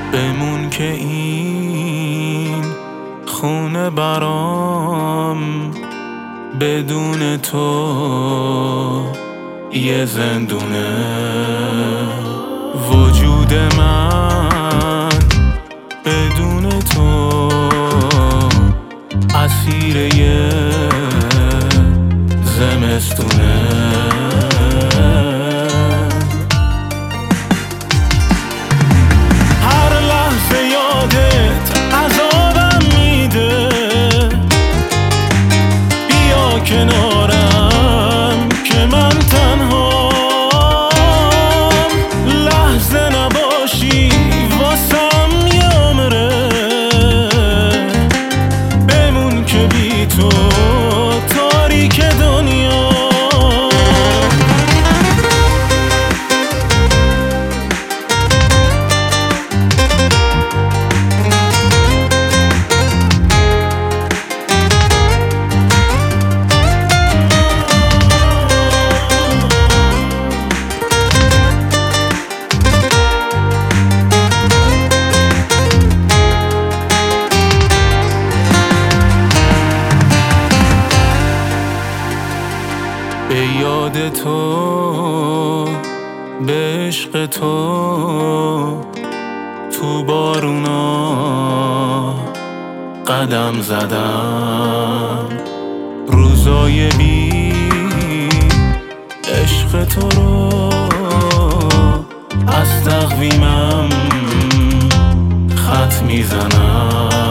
بمون که این خونه برام بدون تو یه زندونه. وجود من بدون تو اسیر یه زمستونه. هر لحظه یادت عذابم میده، بیا کنارم که من تنهام. لحظه نباشی واسم یه عمره، بمون که بی تو تاریک دنیا. به یاد تو، به عشق تو، تو بارونا قدم زدم. روزای بی عشق تو رو از تقویمم خط میزنم.